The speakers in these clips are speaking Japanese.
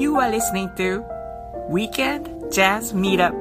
You are listening to Weekend Jazz Meetup.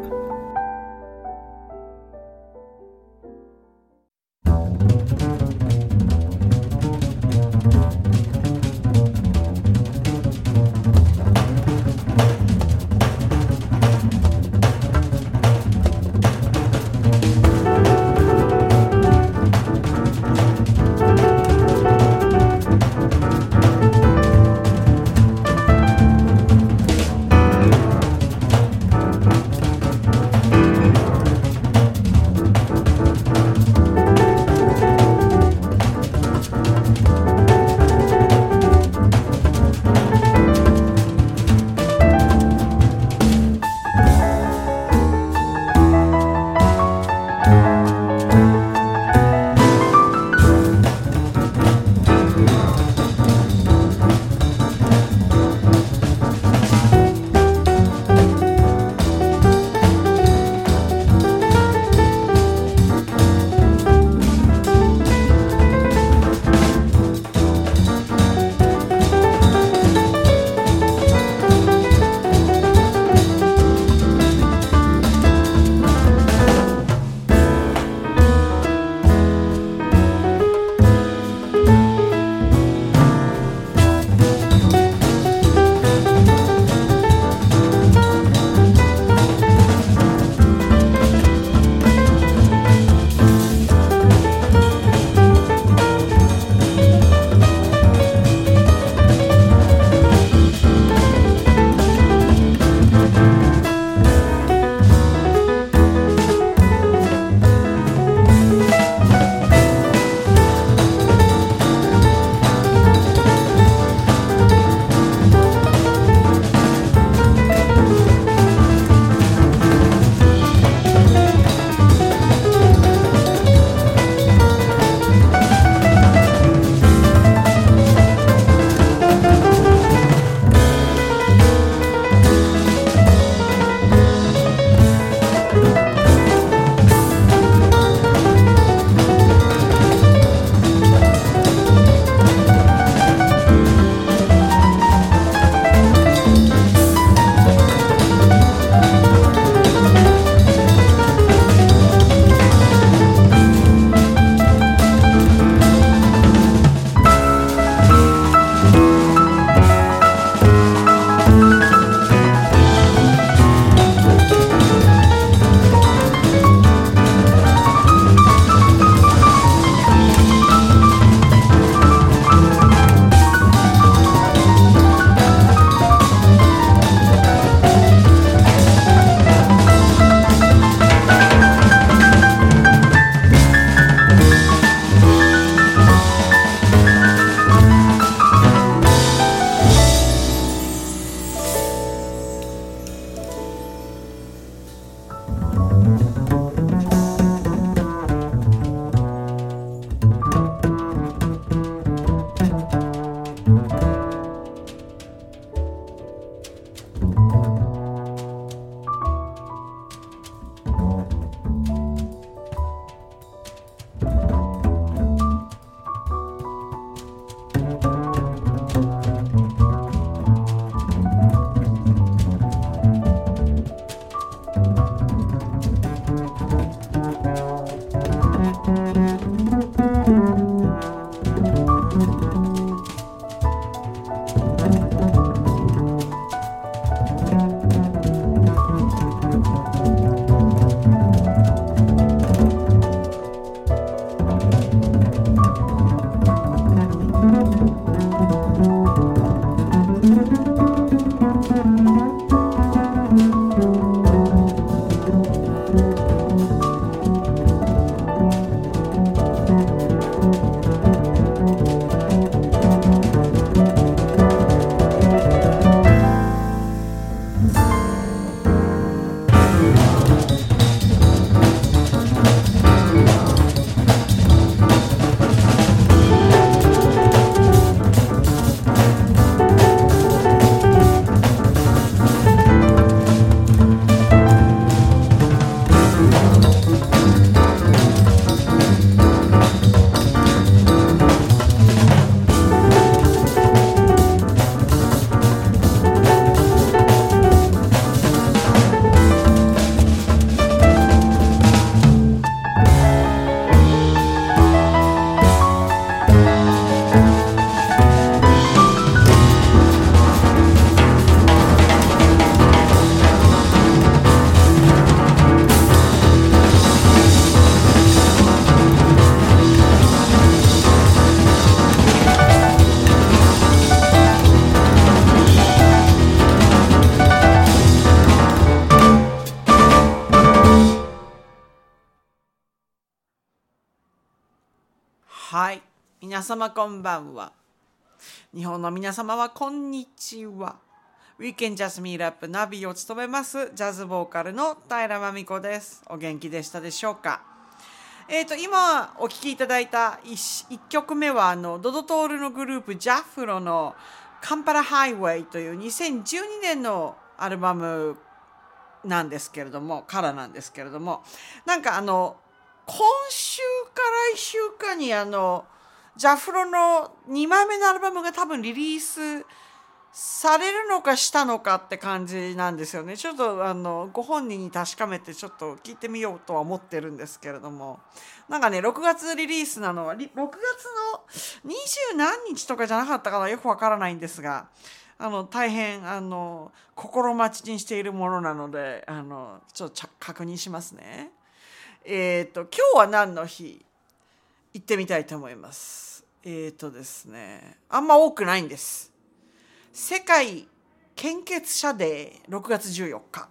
皆様こんばんは。日本の皆様はこんにちは。ウィーケンジャスミンラップナビを務めますジャズボーカルの平真美子です。お元気でしたでしょうか。今お聴きいただいた 1曲目はドドトールのグループジャフロのカンパラハイウェイという2012年のアルバムなんですけれども、からなんですけれども、なんか今週か来週かにジャフロの2枚目のアルバムが多分リリースされるのかしたのかって感じなんですよね。ちょっとご本人に確かめてちょっと聞いてみようとは思ってるんですけれども、なんかね6月リリースなのは6月の20何日とかじゃなかったかな、よくわからないんですが、大変心待ちにしているものなのでちょっと確認しますね。今日は何の日行ってみたいと思います。ですね、あんま多くないんです。世界献血者デー6月14日。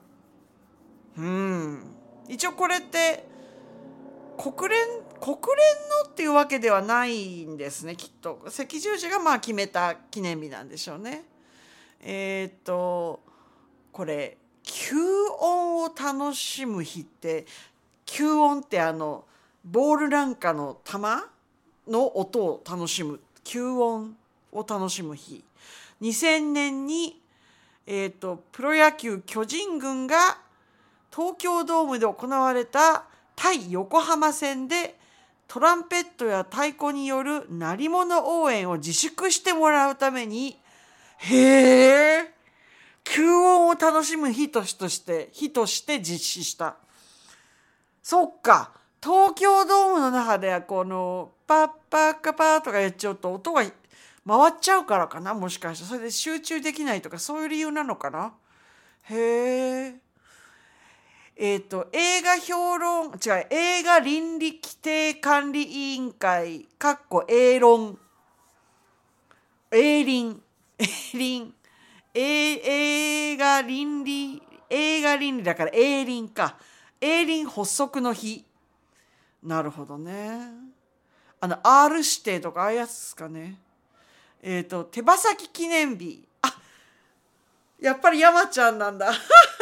一応これって国連のっていうわけではないんですね。きっと赤十字が決めた記念日なんでしょうね。これ吸音を楽しむ日って、吸音ってボールなんかの球の音を楽しむ、吸音を楽しむ日。2000年に、プロ野球巨人軍が東京ドームで行われた対横浜戦でトランペットや太鼓による鳴り物応援を自粛してもらうために、吸音を楽しむ日として実施した。そっか、東京ドームの中ではこのパッパッカパーとかやっちゃうと音が回っちゃうからかな、もしかしてそれで集中できないとかそういう理由なのかな。映画倫理規定管理委員会映画倫理だから映倫発足の日。なるほどね。R 指定とかああいうやつですかね。手羽先記念日。やっぱり山ちゃんなんだ。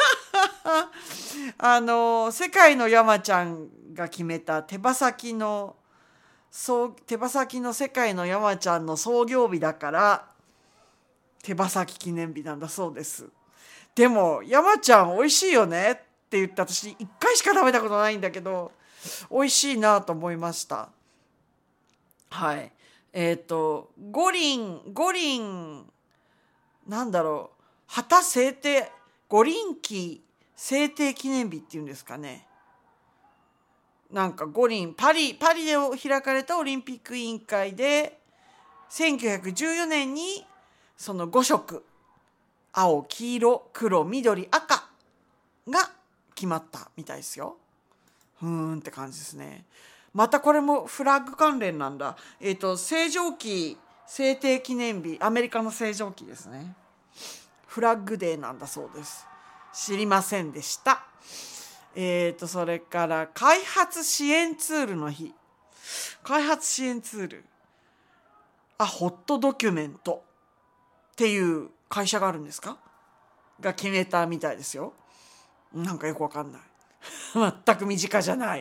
世界の山ちゃんが決めた手羽先の世界の山ちゃんの創業日だから手羽先記念日なんだそうです。でも山ちゃん美味しいよねって言って、私1回しか食べたことないんだけど美味しいなと思いました。はい。五輪なんだろう、旗制定五輪旗制定記念日っていうんですかね。なんか五輪パリで開かれたオリンピック委員会で1914年にその5色青黄色黒緑赤が決まったみたいですよ。って感じですね。またこれもフラッグ関連なんだ。星条旗制定記念日、アメリカの星条旗ですね。フラッグデーなんだそうです。知りませんでした。それから開発支援ツールの日。開発支援ツール、ホットドキュメントっていう会社があるんですかが決めたみたいですよ。なんかよくわかんない。全く身近じゃない。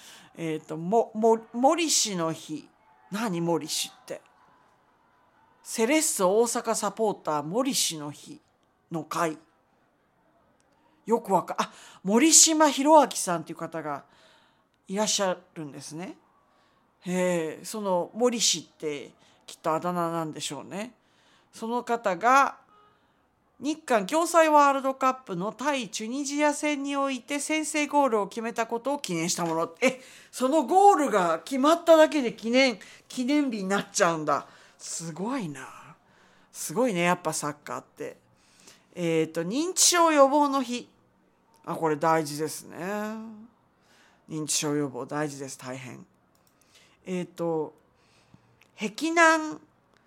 森氏の日。何森氏って。セレッソ大阪サポーター森氏の日の会。よく森島博明さんという方がいらっしゃるんですね。その森氏ってきっとあだ名なんでしょうね。その方が日韓共催ワールドカップの対チュニジア戦において先制ゴールを決めたことを記念したもの。そのゴールが決まっただけで記念日になっちゃうんだ。すごいな。すごいね、やっぱサッカーって。認知症予防の日。これ大事ですね。認知症予防大事です、大変。碧南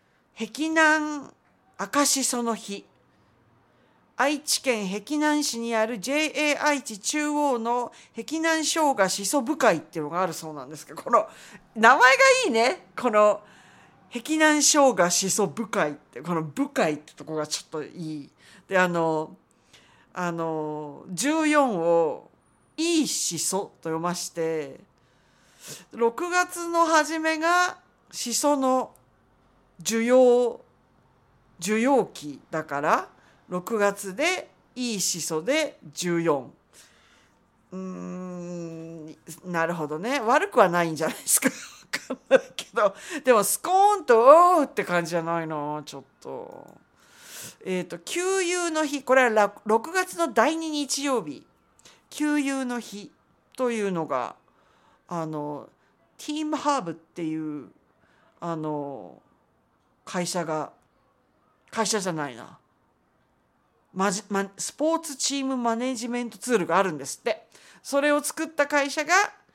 赤しその日。愛知県碧南市にある JA 愛知中央の碧南生姜しそ部会っていうのがあるそうなんですけど、この名前がいいね。この碧南生姜しそ部会って、この部会ってとこがちょっといい。で14をいいしそと読まして、6月の初めがしその需要期だから、6月でいいしそで14。なるほどね。悪くはないんじゃないですか。わかんないけど、でもスコーンとおーって感じじゃないな、ちょっと。給油の日、これは6月の第2日曜日、給油の日というのがティームハーブっていう会社じゃないな、スポーツチームマネジメントツールがあるんですって。それを作った会社が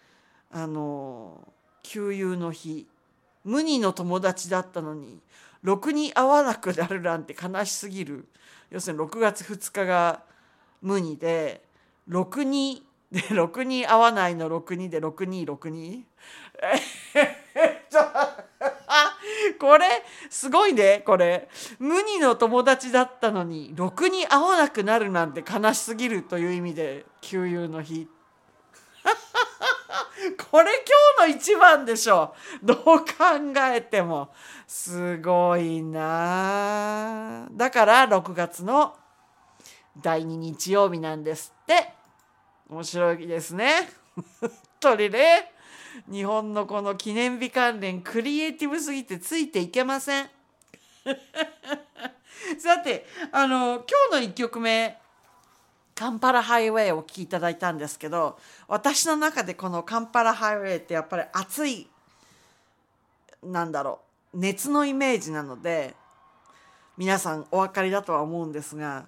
給油の日、無二の友達だったのにろくに会わなくなるなんて悲しすぎる。要するに6月2日が無二で、6に会わないの62で6262これすごいね。これ無二の友達だったのにろくに会わなくなるなんて悲しすぎるという意味で給油の日これ今日の一番でしょ。どう考えてもすごいな。だから6月の第2日曜日なんですって。面白いですね。本当にね、日本のこの記念日関連クリエイティブすぎてついていけません。さて今日の1曲目、カンパラハイウェイをお聴きいただいたんですけど、私の中でこのカンパラハイウェイってやっぱり熱い、熱のイメージなので、皆さんお分かりだとは思うんですが、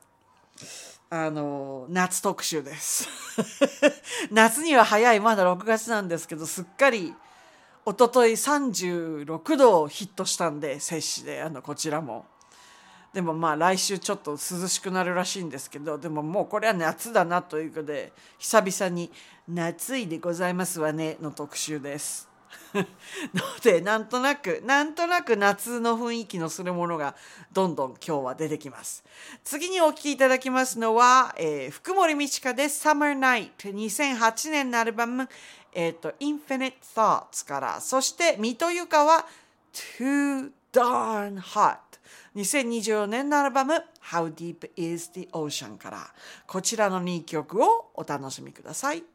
夏特集です。夏には早い、まだ6月なんですけど、すっかり一昨日36度をヒットしたんで、摂氏でこちらも。でも来週ちょっと涼しくなるらしいんですけど、でももうこれは夏だなということで、久々に夏いでございますわねの特集です。のでなんとなく夏の雰囲気のするものがどんどん今日は出てきます。次にお聴きいただきますのは、福森美智香で Summer Night、 2008年のアルバム、Infinite Thoughts から、そして水戸ゆかは Too Darn Hot、 2024年のアルバム How Deep Is the Ocean から、こちらの2曲をお楽しみください。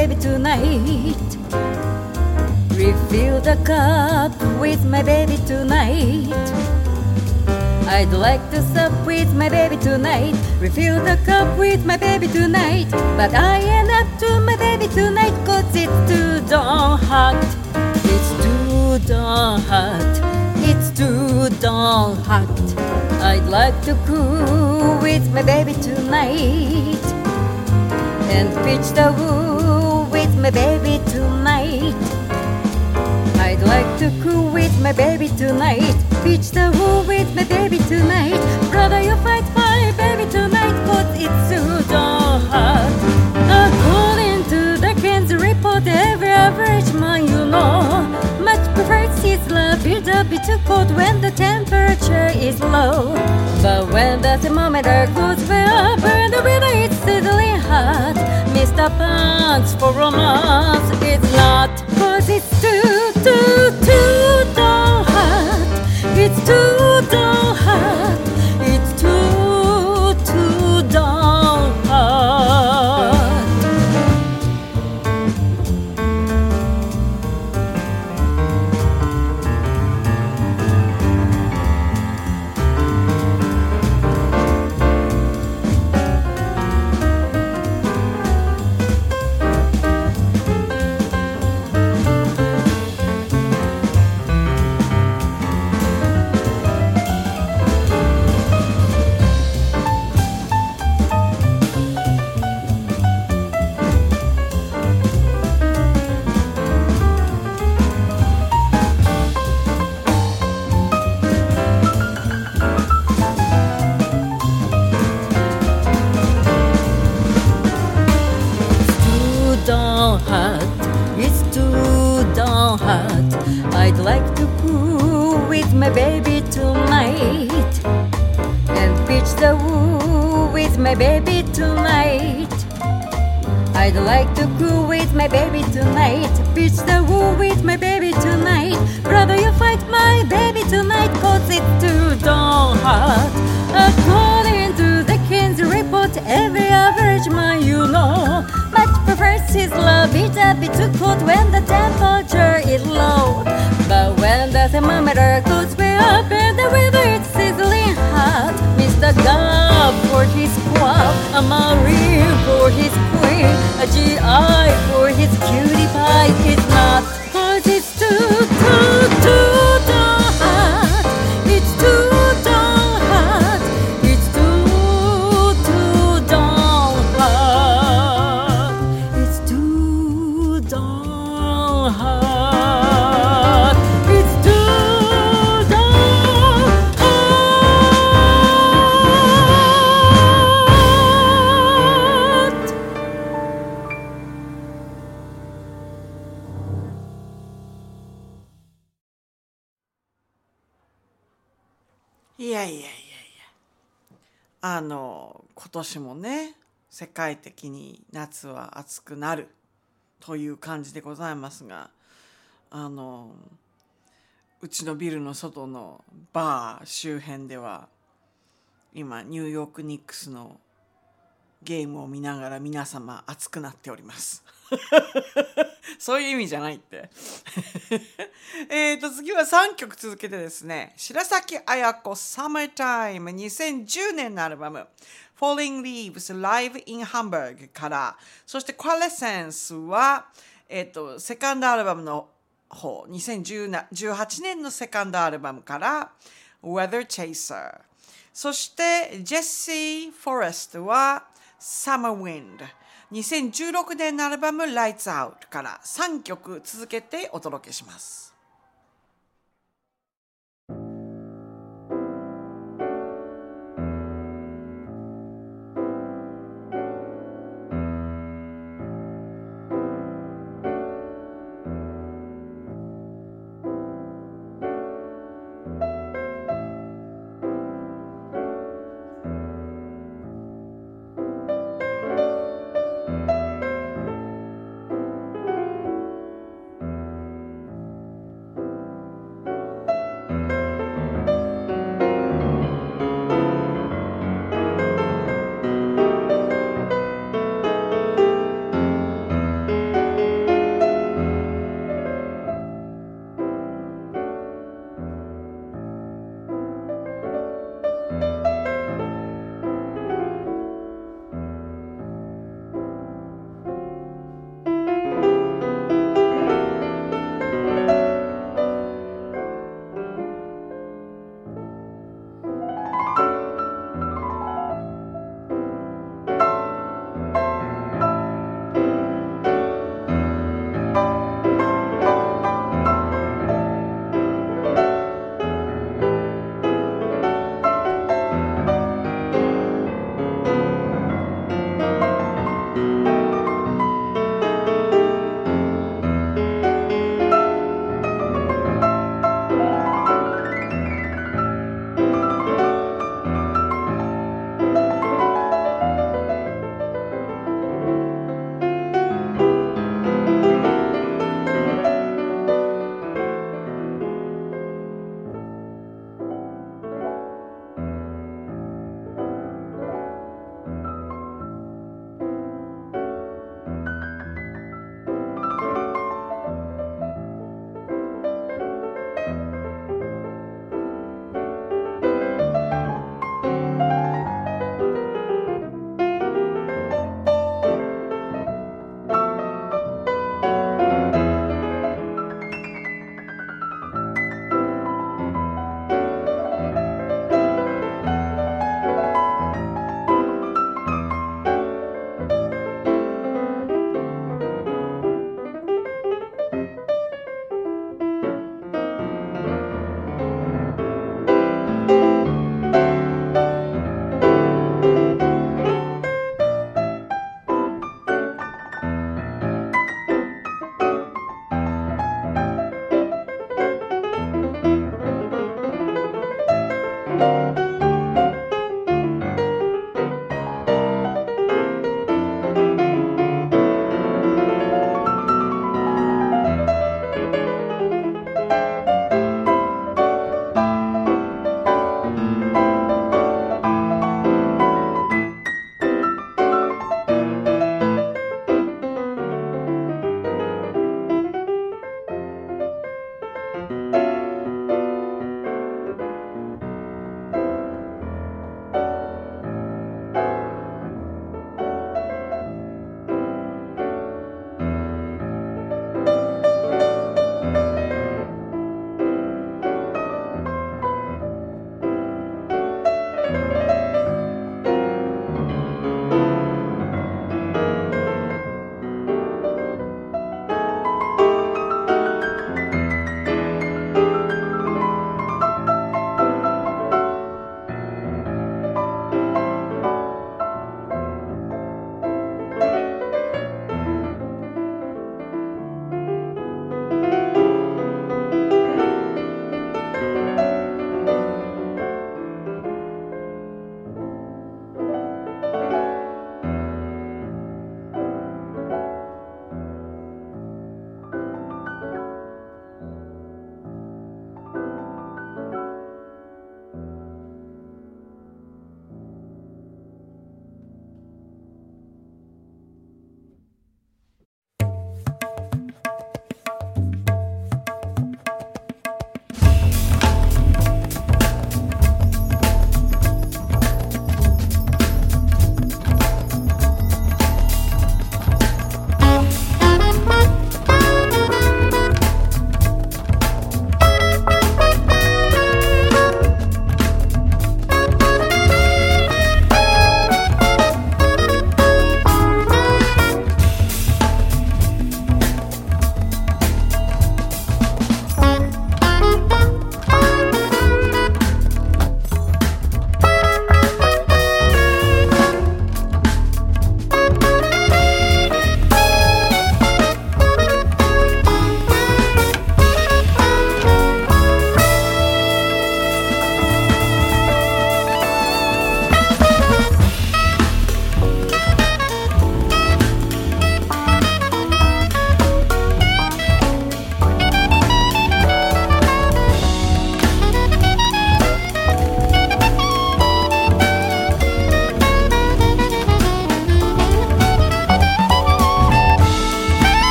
baby tonight. Refill the cup with my baby tonight. I'd like to sup with my baby tonight. Refill the cup with my baby tonight. But I ain't up to my baby tonight, 'cause it's too darn hot. It's too darn hot. It's too darn hot. I'd like to cool with my baby tonight. And pitch the woo with my baby tonight. I'd like to cool with my baby tonight. Pitch the woo with my baby tonight. Brother, you fight my baby tonight, 'cause it's too darn hot. According to the Ken's report, every average man you know much prefers his love build up too cold when the temperature is low. But when the thermometer goes way up and the weather is sizzling hot, Mr. Pants for romance, it's not, 'cause it's too darn hot. It's too darn hot. It's too darn hot. It's too darn hot. I'd like to cool with my baby tonight. And pitch the woo with my baby tonight. I'd like to cool with my baby tonight. Pitch the woo with my baby tonight. Brother, you fight my baby tonight, 'cause it's too darn hot. According to the Ken's report, every average man you know much prefers his love it a bit too cold when the temperature is low. But when the thermometer goes way up and the weather is sizzling hot, Mr. Gob for his quaff, a Marine for his queen, a GI for his cutie pie. It's not, 'cause it's too darn hot. It's too darn hot. It's too darn hot. It's too darn hot. It's too darn hot. いやいやいやいや、今年もね、世界的に夏は暑くなるという感じでございますが、うちのビルの外のバー周辺では今ニューヨークニックスのゲームを見ながら皆様熱くなっておりますそういう意味じゃないって次は3曲続けてですね、白崎綾子 Summertime 2010年のアルバム Falling Leaves Live in Hamburg から、そして Coalescence は、セカンドアルバムの方2018年のセカンドアルバムから Weather Chaser、 そしてジェシー・フォレストは Summer Wind、 2016年のアルバム Lights Out から3曲続けてお届けします。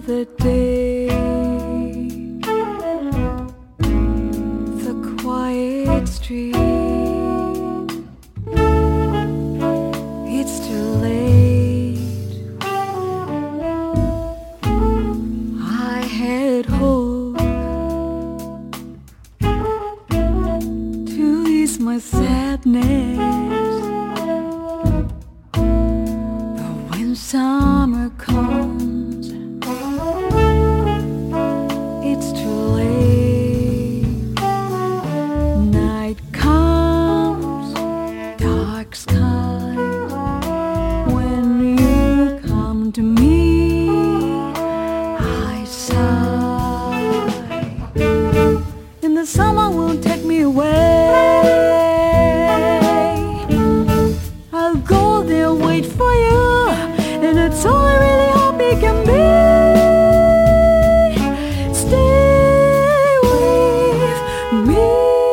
another day. The quiet street, it's too late. I had hope to ease my sadness, but when summer comes, it's too late. Night comes, dark skies. When you come to me, I sigh. And the summer won't take me away. I'll go there, wait for you, and that's all I really hope it can be. Stay with me.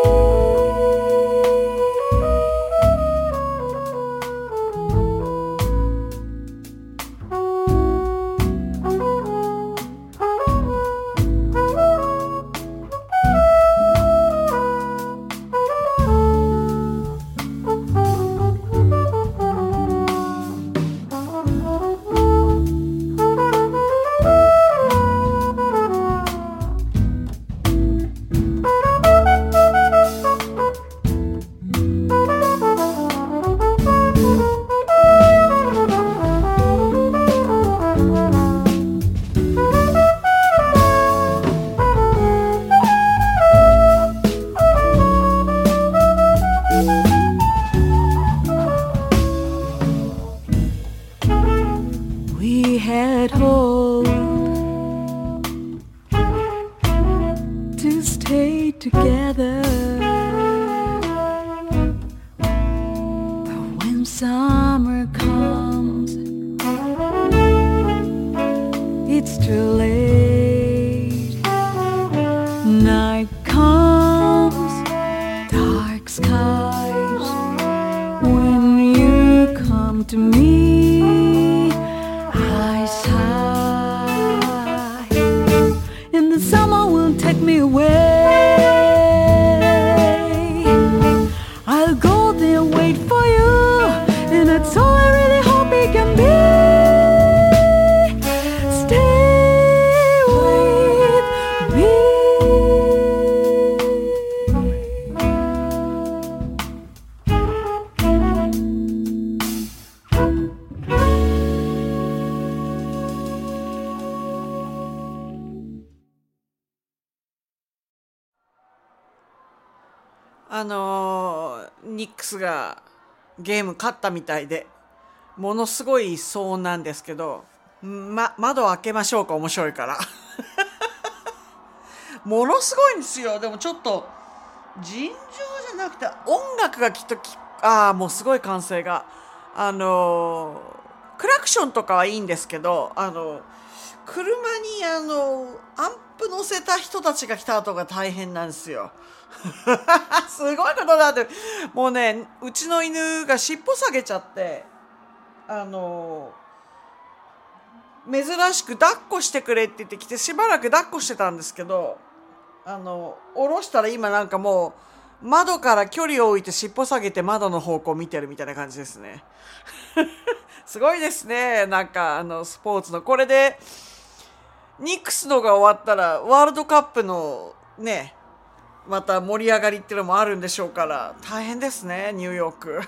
We had hope to stay together, but when summer comes, it's too late. Night comes, dark skies. When you come to me, I sigh, and the summer will take me away. I'll go there, wait for you, and that's all I really hope it can be. Stay with me. ニックスがゲーム勝ったみたいでものすごい騒音なんですけど、窓開けましょうか、面白いからものすごいんですよ。でもちょっと尋常じゃなくて音楽がきっともうすごい歓声がクラクションとかはいいんですけど、車にアンプ乗せた人たちが来た後が大変なんですよすごいことだって。もうね、うちの犬が尻尾下げちゃって珍しく抱っこしてくれって言ってきて、しばらく抱っこしてたんですけど、下ろしたら今なんかもう窓から距離を置いて尻尾下げて窓の方向を見てるみたいな感じですねすごいですね。なんかスポーツのこれでニックスのが終わったらワールドカップのねまた盛り上がりっていうのもあるんでしょうから、大変ですねニューヨーク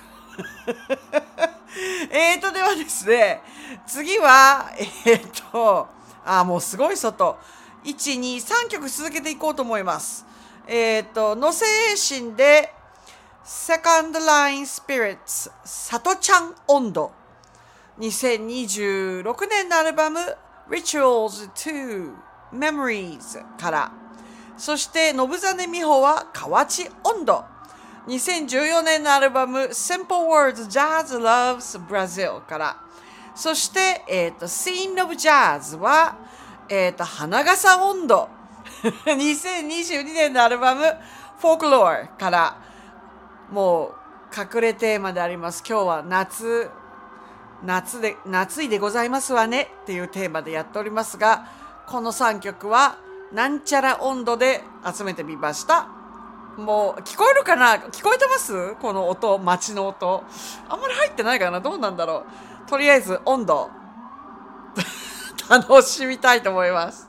ではですね、次はもうすごい外 1,2,3 曲続けていこうと思います。野瀬信でセカンドラインスピリッツさとちゃん温度、2026年のアルバム Rituals to Memories から、そして信実美穂は河内温度、2014年のアルバム Simple Words Jazz Loves Brazil から、そして、Scene of Jazz は、花笠温度2022年のアルバム Folklore から、もう隠れテーマであります。今日は夏いでございますわねっていうテーマでやっておりますが、 この3曲はなんちゃら温度で集めてみました。もう聞こえるかな？聞こえてます？この音、街の音。あんまり入ってないかな？どうなんだろう。とりあえず温度楽しみたいと思います。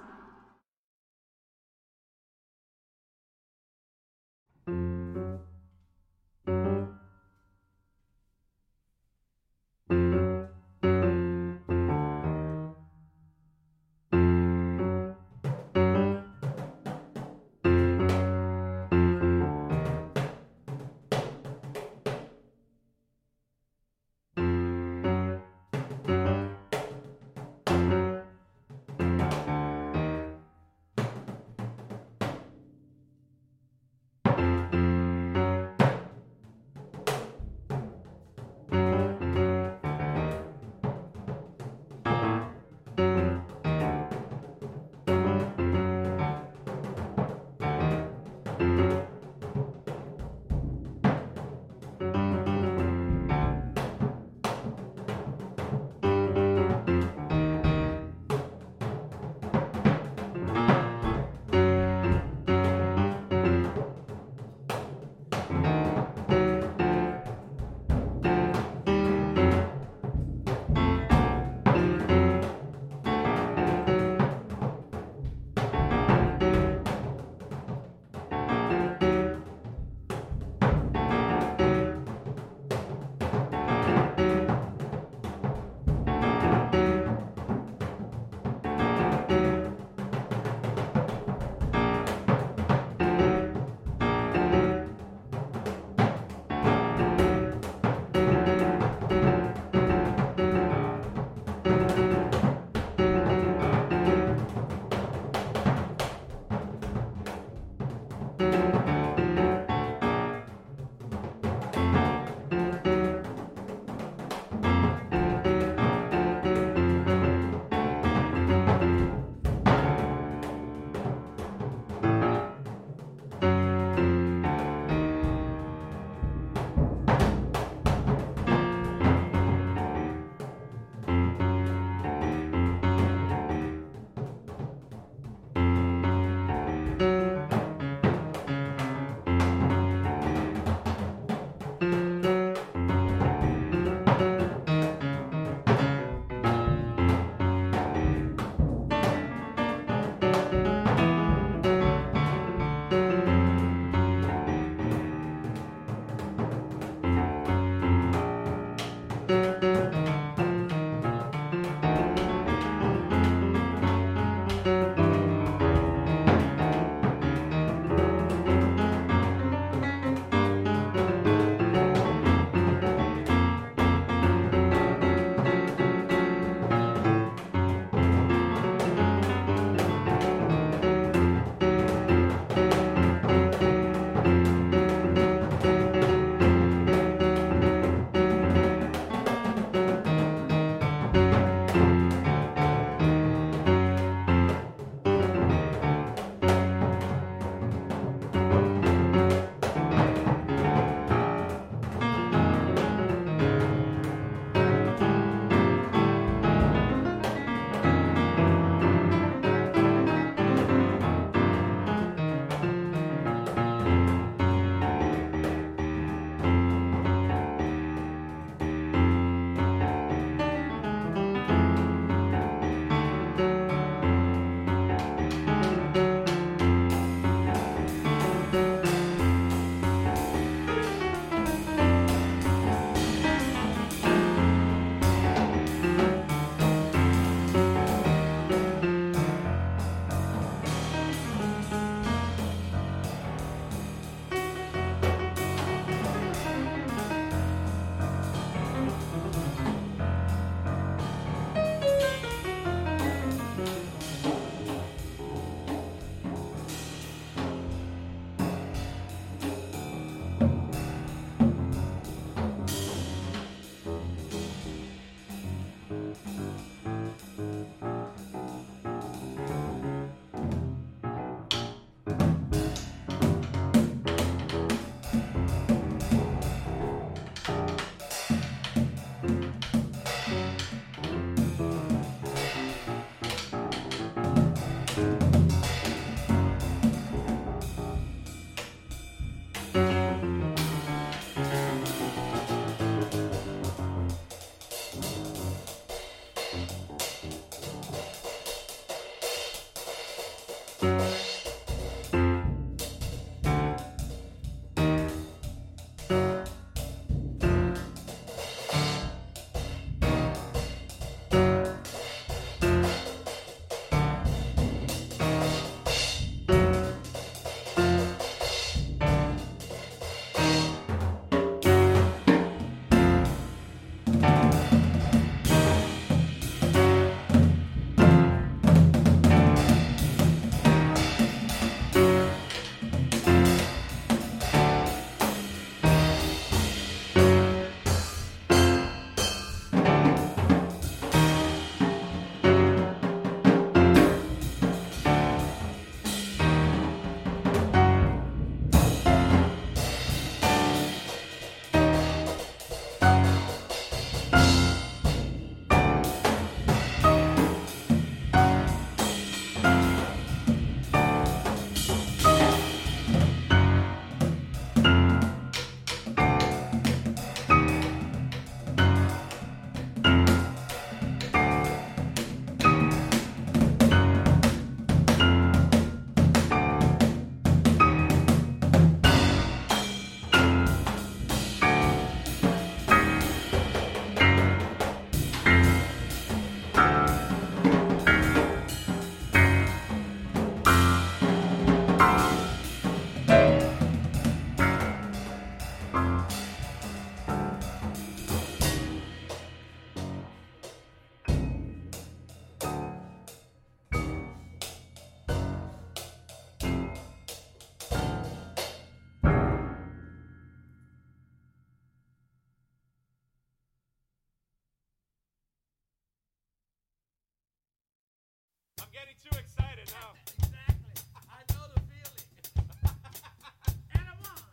getting too excited now. Exactly. I know the feeling. And a 1,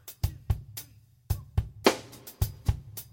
2, 3, 4.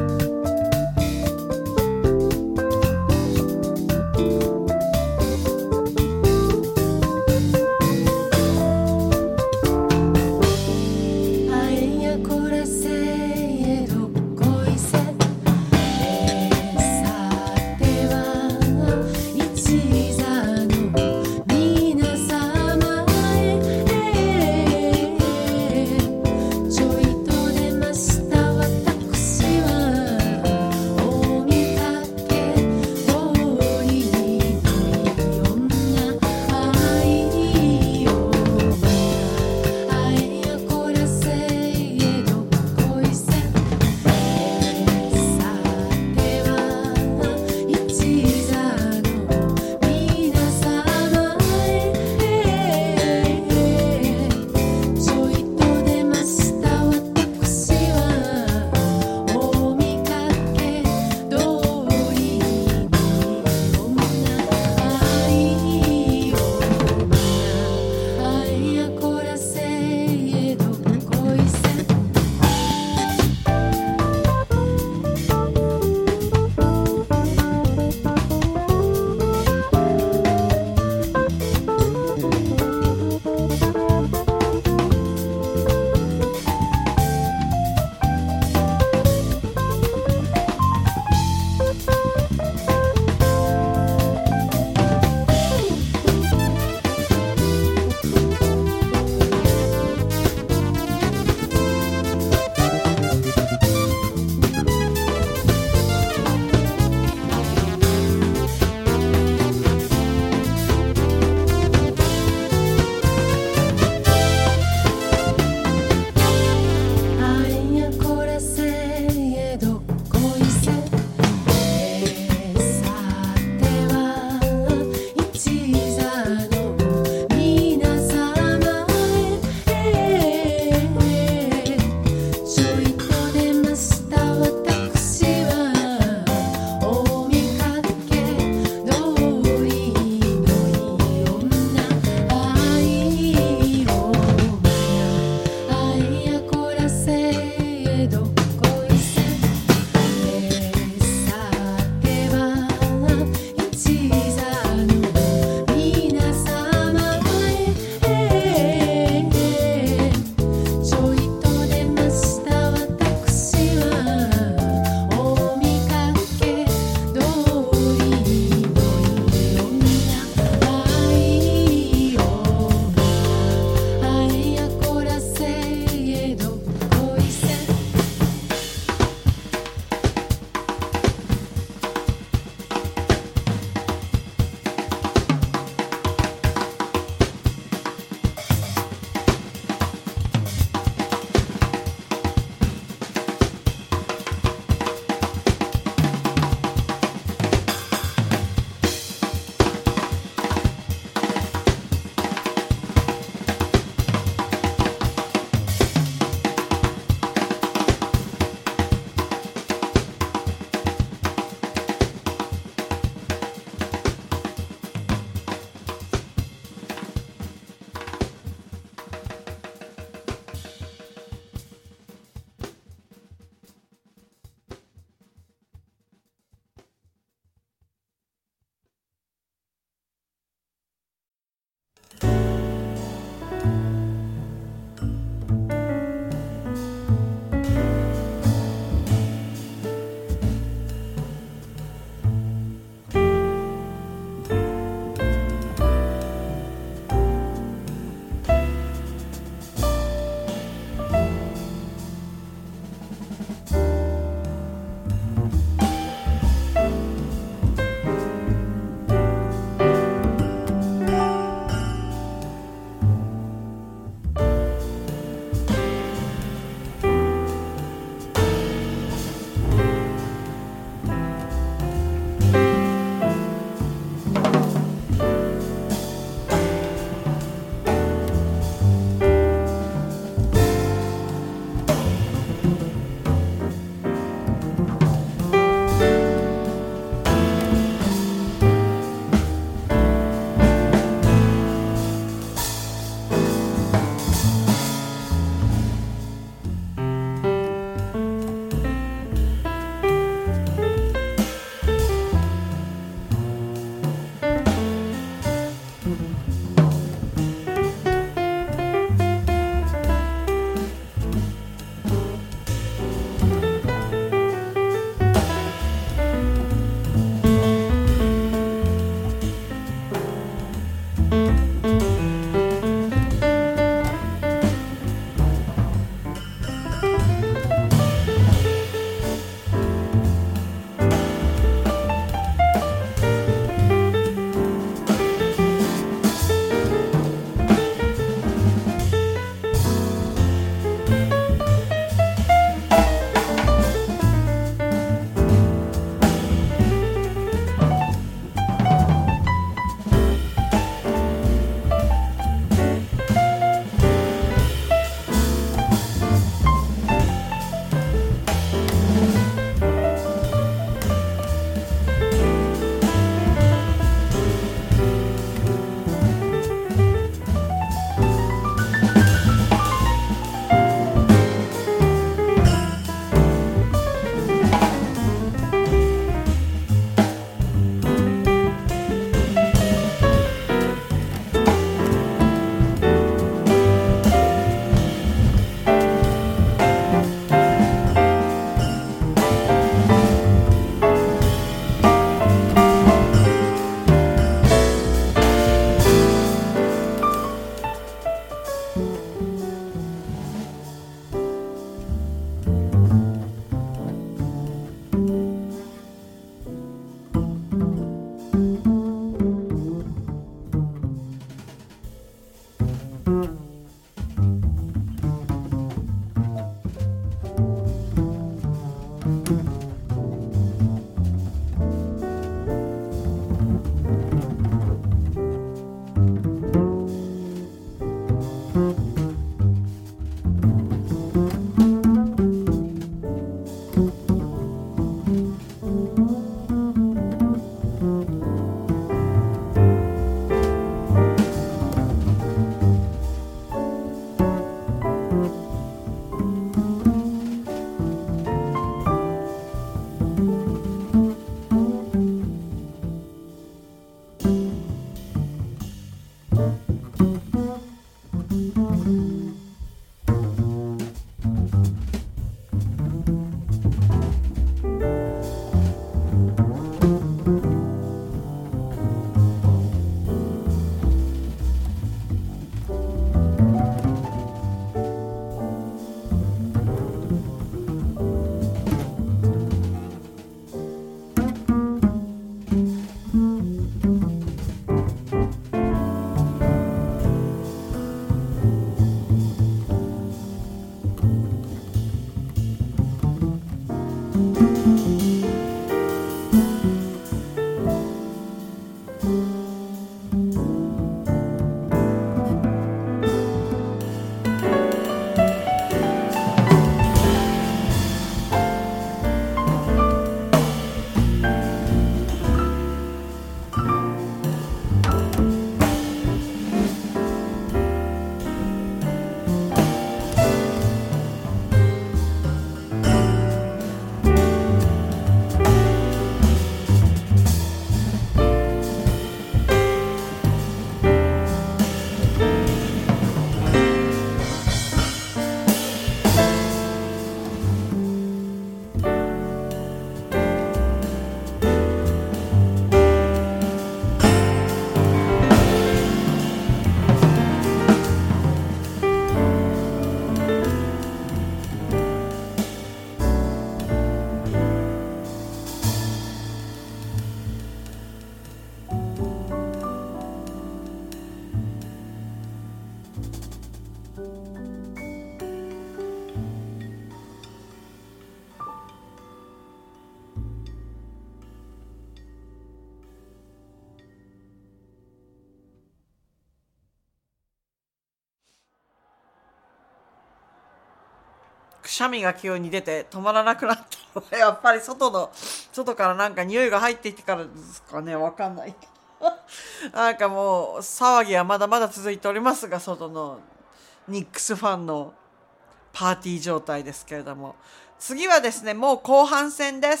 くしゃみが急に出て止まらなくなったのはやっぱり外からなんか匂いが入ってきてからですかね、わかんないなんかもう騒ぎはまだまだ続いておりますが、外のニックスファンのパーティー状態ですけれども、次はですねもう後半戦です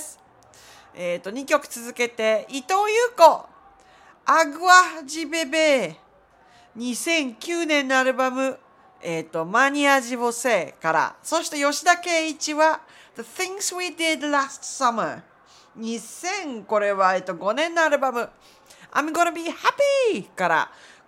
。2曲続けて伊藤優子アグアジベベ2009年のアルバムマニアジボセから、そして吉田圭一は The Things We Did Last Summer 2000これは5年のアルバム I'm Gonna Be Happy から、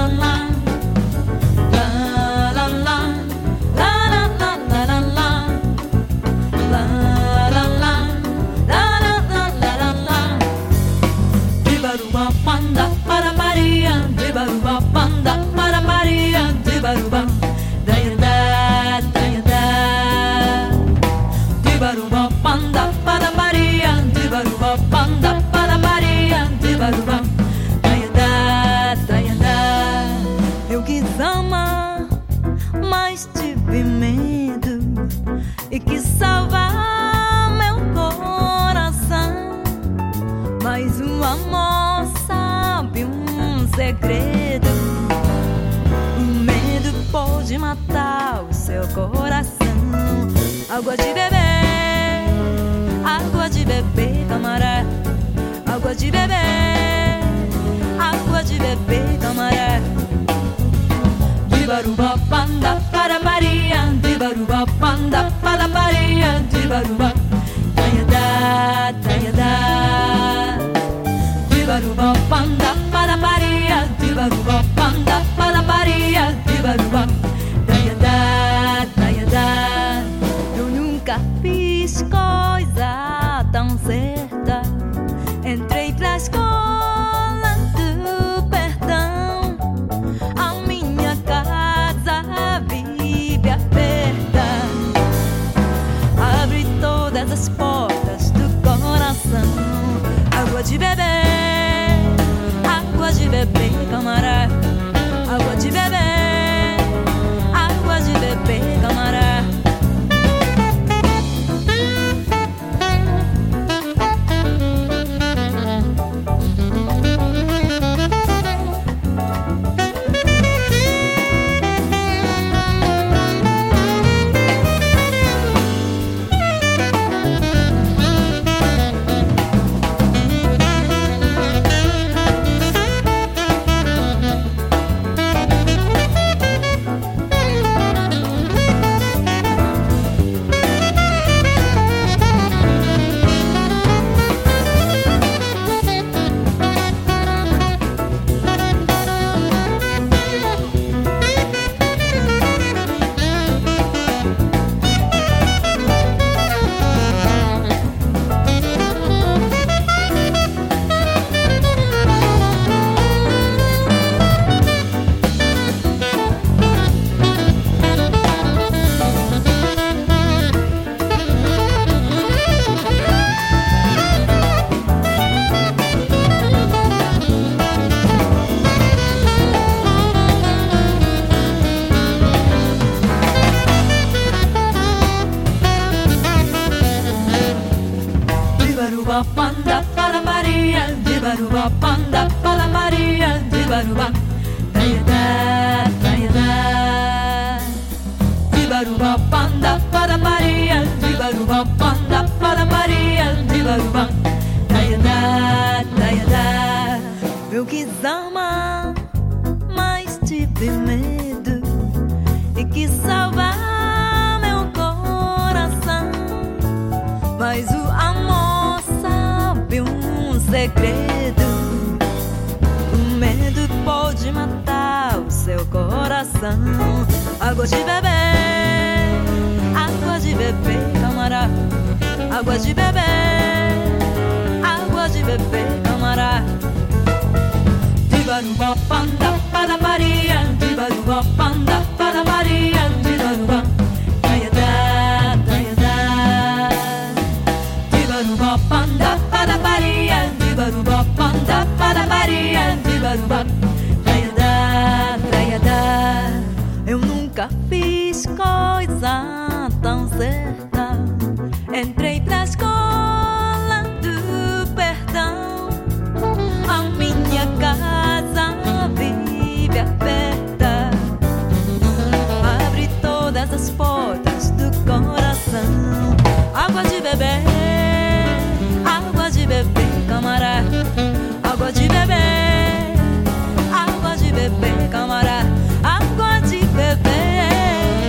Eu quis amar, mas tive medo e quis salvar meu coração. Mas o amor sabe um segredo. O medo pode matar o seu coração. Água de beber, camarada. Água de beber, camarada. Dibaruba panda para Maria, dibaruba panda para Maria, dibaruba tayada tayada. Dibaruba panda para Maria, dibaruba panda para Maria, dibaruba tayada tayada. Eu nunca fiz coisa tão certa. Entrei pra escola do perdão. A minha casa vive aberta. Abre todas as portas do coração. Água de beber, camarada. Água de beber, camarada. Panda para Maria, dibaruba panda para Maria, dibaruba tayada tayada. Dibaruba panda para Maria, dibaruba panda para Maria, dibaruba tayada tayada. Eu quis amar, mas tive medo e quis salvar meu coração. Mas o amor sabe um segredo. O medo pode matar o seu coração. Água de beber, camarada. Água de beber, camarada. Dibaruba panda para Maria, dibaruba panda para Maria, dibaruba tayada tayada. Dibaruba panda para Maria, dibaruba panda para Maria, dibaruba tayada tayada. Eu nunca fiz coisa tão certa. Entrei pra escola do perdão. A minha casa vive aberta. Abre todas as portas do coração. Água de beber, camarada. Água de beber, camarada. Água de beber.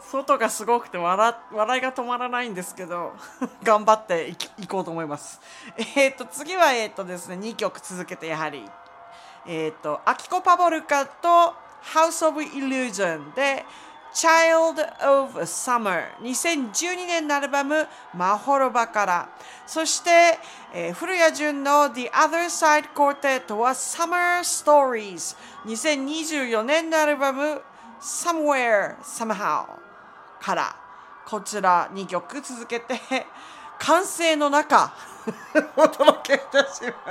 外がすごくて笑いが止まらないんですけど頑張っていこうと思います。次はですね、2曲続けてやはりアキコ・パボルカと House of Illusion で Child of Summer 2012年のアルバムマホロバから、そして、古谷潤の The Other Side Quartet は Summer Stories 2024年のアルバム Somewhere Somehow からこちら2曲続けて歓声の中お届けいたします。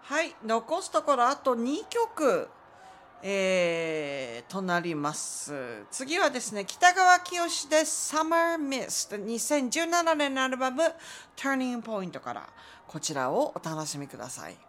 はい、残すところあと2曲、となります。次はですね、北川きよしで Summer Mist 2017年のアルバム Turning Point からこちらをお楽しみください。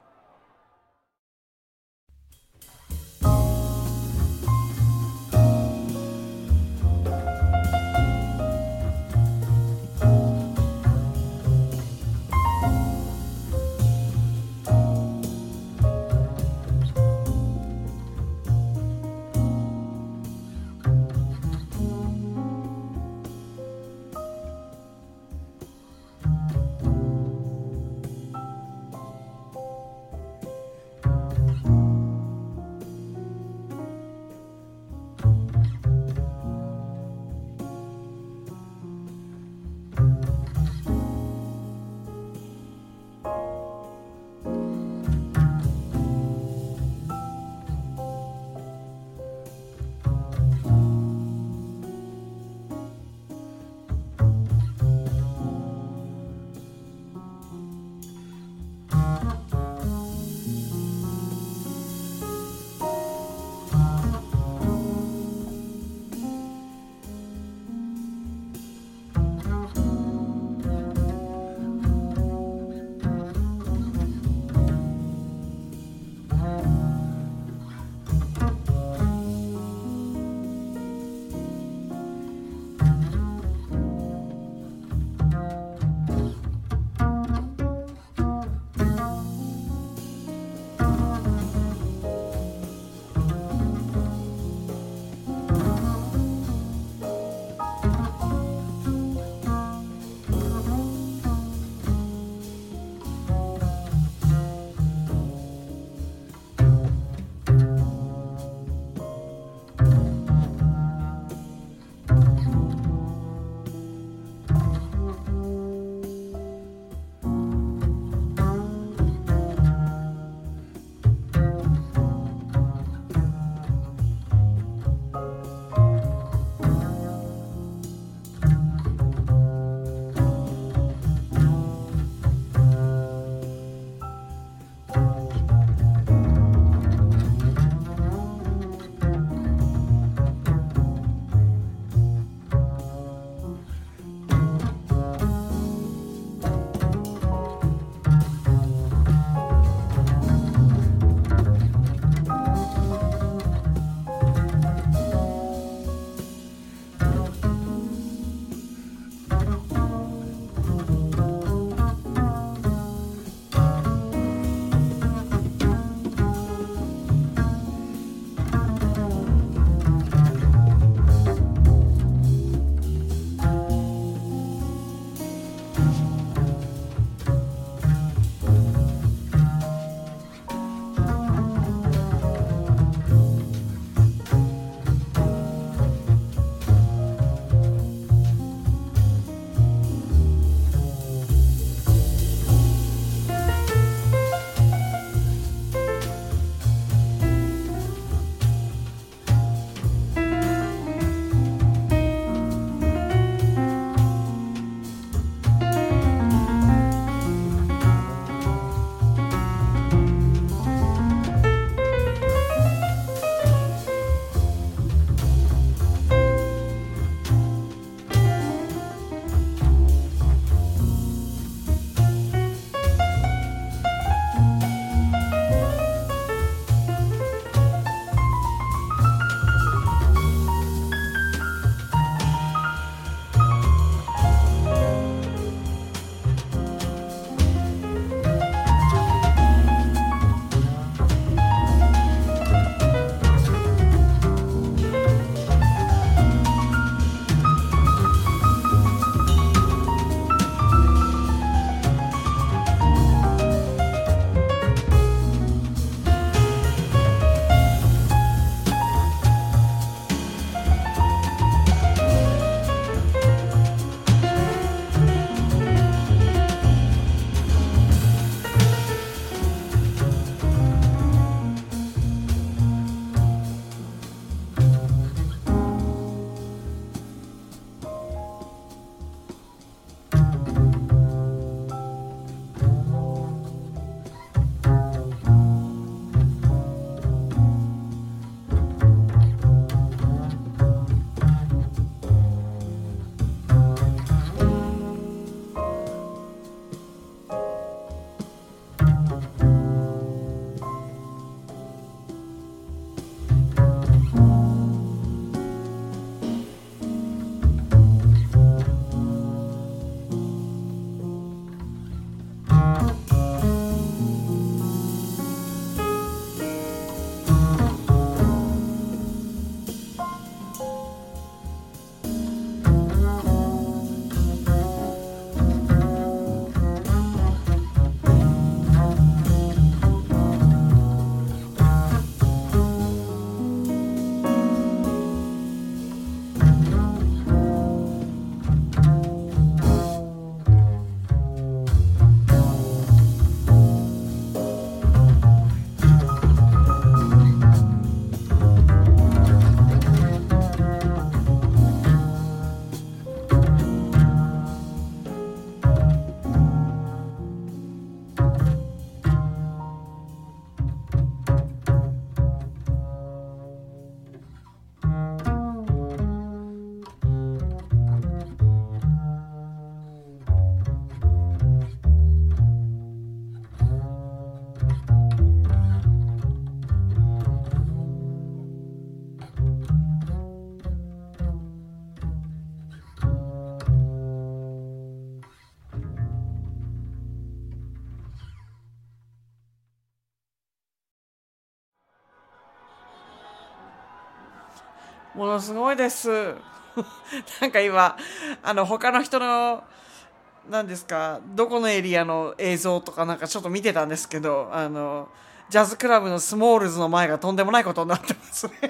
ものすごいですなんか今他の人の何ですか、どこのエリアの映像とかなんかちょっと見てたんですけど、ジャズクラブのスモールズの前がとんでもないことになってますね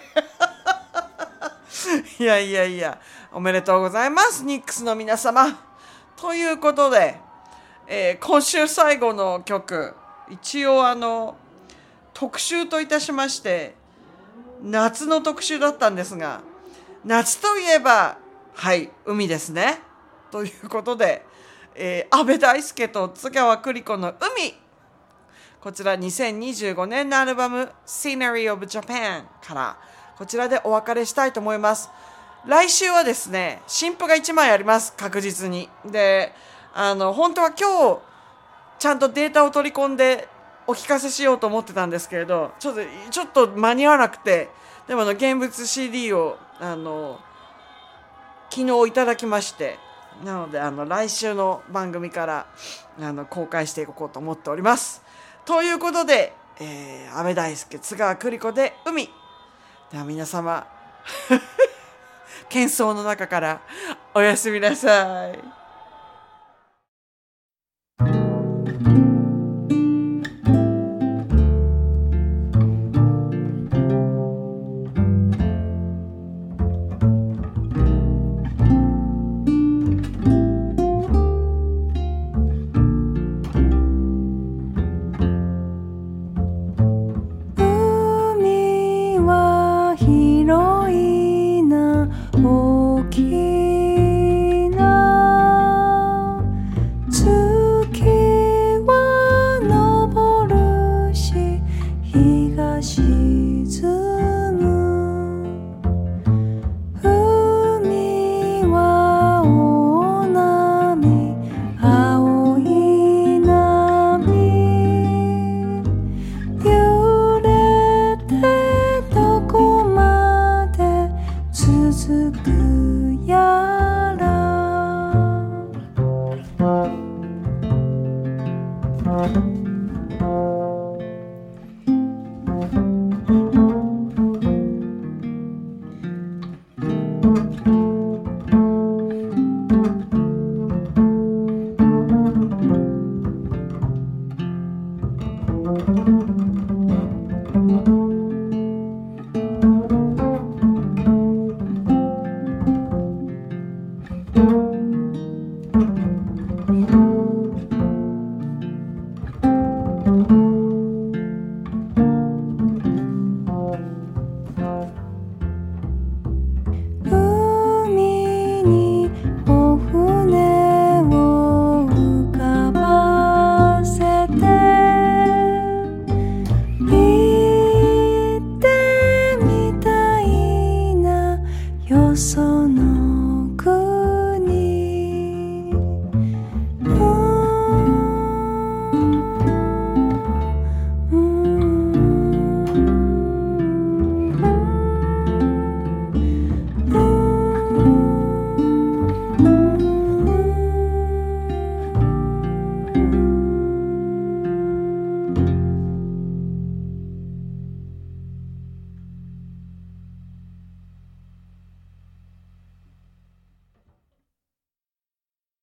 いやいやいや、おめでとうございます、ニックスの皆様。ということで、今週最後の曲、一応特集といたしまして夏の特集だったんですが、夏といえばはい海ですね。ということで、安倍大輔と津川栗子の海、こちら2025年のアルバム Scenery of Japan からこちらでお別れしたいと思います。来週はですね、新譜が1枚あります、確実に。で、本当は今日ちゃんとデータを取り込んでお聞かせしようと思ってたんですけれど、ちょっと間に合わなくて、でも現物 CD を昨日いただきまして、なので来週の番組から公開していこうと思っております。ということで、安倍大輔、津川栗子で海。では皆様喧騒の中からおやすみなさい。